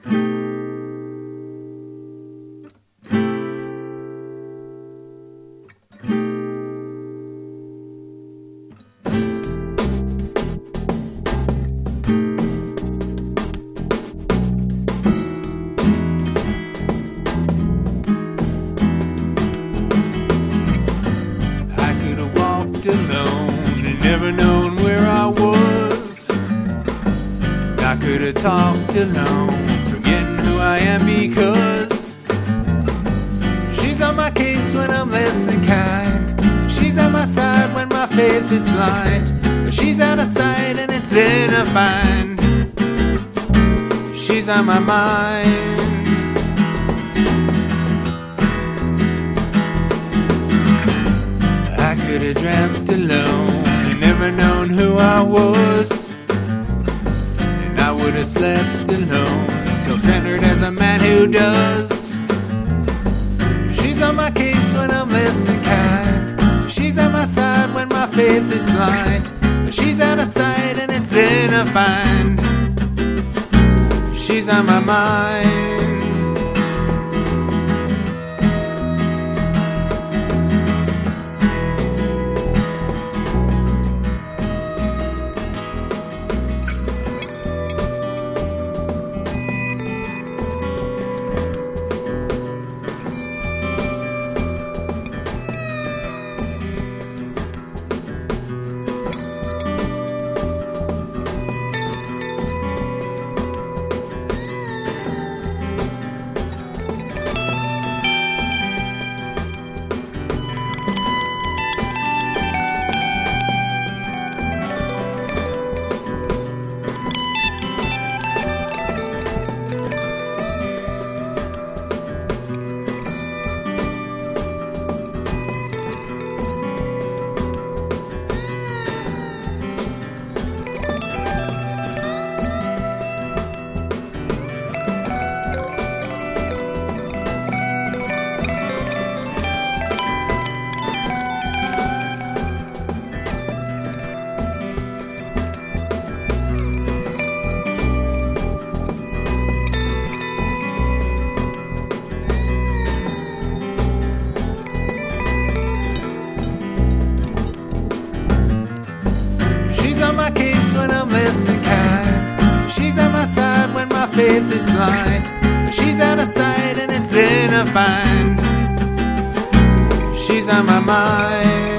Alone and never known where I was. I could have talked alone, forgetting who I am because she's on my case when I'm less than kind. She's on my side when my faith is blind. But she's out of sight and it's then I find she's on my mind. I could have dreamt alone and never known who I was, and I would have slept alone, self-centered as a man who does. She's on my case when I'm less than kind. She's on my side when my faith is blind. But she's out of sight and it's then I find she's on my mind. When I'm less than kind, she's on my side when my faith is blind. But she's out of sight and it's then I find she's on my mind.